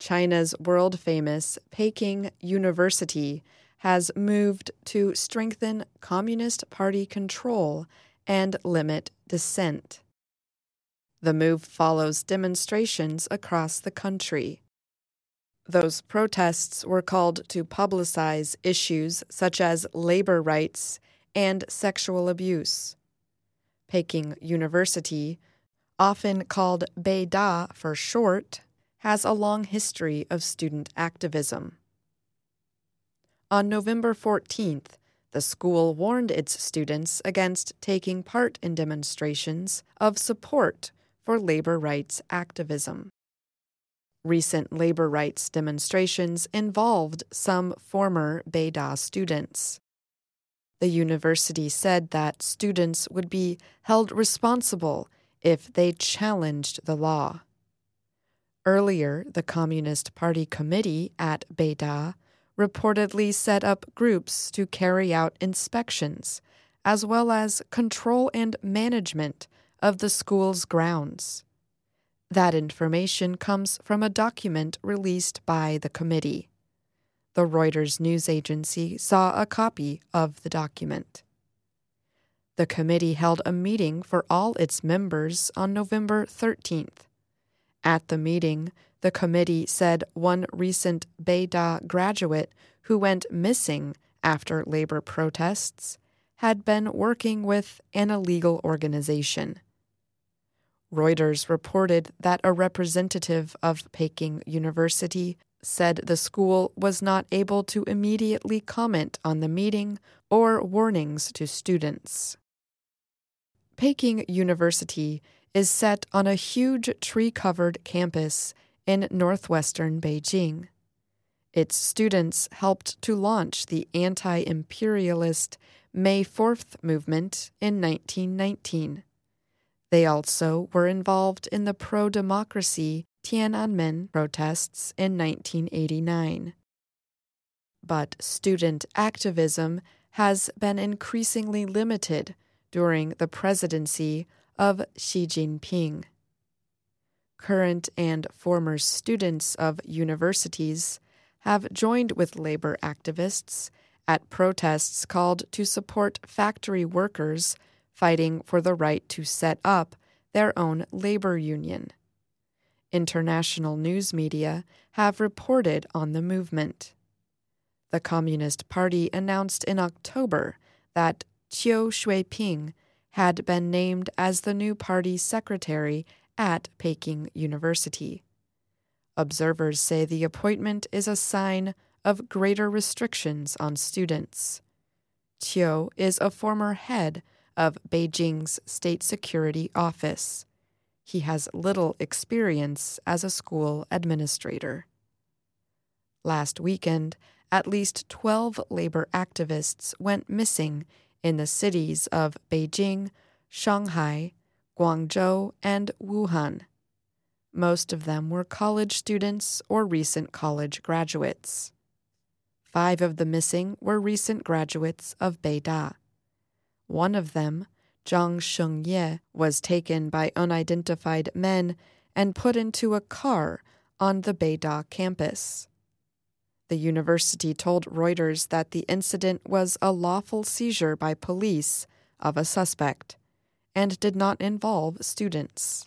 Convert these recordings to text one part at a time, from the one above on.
China's world-famous Peking University has moved to strengthen Communist Party control and limit dissent. The move follows demonstrations across the country. Those protests were called to publicize issues such as labor rights and sexual abuse. Peking University, often called Beida for short, has a long history of student activism. On November 14th, the school warned its students against taking part in demonstrations of support for labor rights activism. Recent labor rights demonstrations involved some former Beida students. The university said that students would be held responsible if they challenged the law. Earlier, the Communist Party committee at Beida reportedly set up groups to carry out inspections, as well as control and management of the school's grounds. That information comes from a document released by the committee. The Reuters news agency saw a copy of the document. The committee held a meeting for all its members on November 13th. At the meeting, the committee said one recent Beida graduate who went missing after labor protests had been working with an illegal organization. Reuters reported that a representative of Peking University said the school was not able to immediately comment on the meeting or warnings to students. Peking University is set on a huge tree-covered campus in northwestern Beijing. Its students helped to launch the anti-imperialist May 4th movement in 1919. They also were involved in the pro-democracy Tiananmen protests in 1989. But student activism has been increasingly limited during the presidency of Xi Jinping. Current and former students of universities have joined with labor activists at protests called to support factory workers fighting for the right to set up their own labor union. International news media have reported on the movement. The Communist Party announced in October that Qiu Shuiping had been named as the new party secretary at Peking University. Observers say the appointment is a sign of greater restrictions on students. Qiu is a former head of Beijing's State Security Office. He has little experience as a school administrator. Last weekend, at least 12 labor activists went missing in the cities of Beijing, Shanghai, Guangzhou, and Wuhan. Most of them were college students or recent college graduates. 5 of the missing were recent graduates of Beida. One of them, Zhang Shengye, was taken by unidentified men and put into a car on the Beida campus. The university told Reuters that the incident was a lawful seizure by police of a suspect and did not involve students.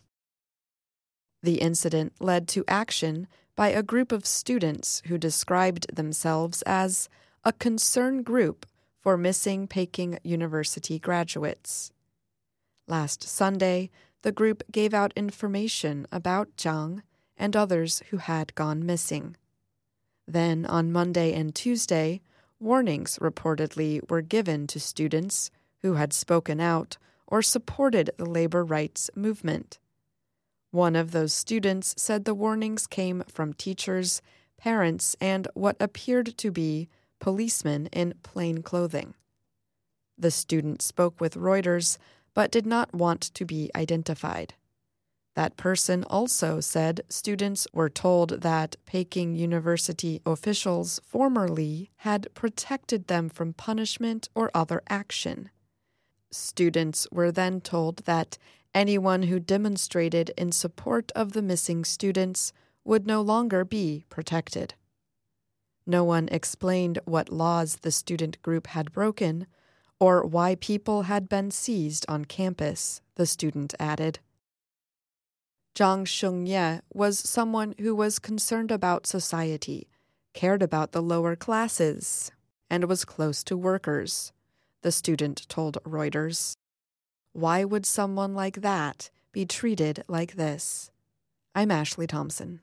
The incident led to action by a group of students who described themselves as a concern group for missing Peking University graduates. Last Sunday, the group gave out information about Zhang and others who had gone missing. Then, on Monday and Tuesday, warnings reportedly were given to students who had spoken out or supported the labor rights movement. One of those students said the warnings came from teachers, parents, and what appeared to be policemen in plain clothing. The student spoke with Reuters but did not want to be identified. That person also said students were told that Peking University officials formerly had protected them from punishment or other action. Students were then told that anyone who demonstrated in support of the missing students would no longer be protected. No one explained what laws the student group had broken or why people had been seized on campus, the student added. Zhang Shengye was someone who was concerned about society, cared about the lower classes, and was close to workers, the student told Reuters. Why would someone like that be treated like this? I'm Ashley Thompson.